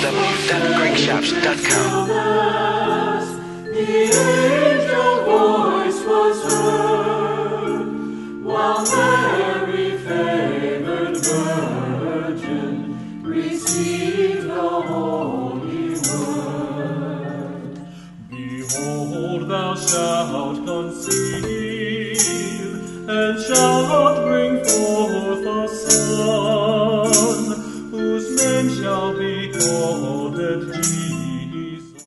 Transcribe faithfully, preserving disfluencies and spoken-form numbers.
w dot greg shops dot com. The angel voice was heard, while Mary, favored virgin, received the holy word. Behold, thou shalt conceive, and shalt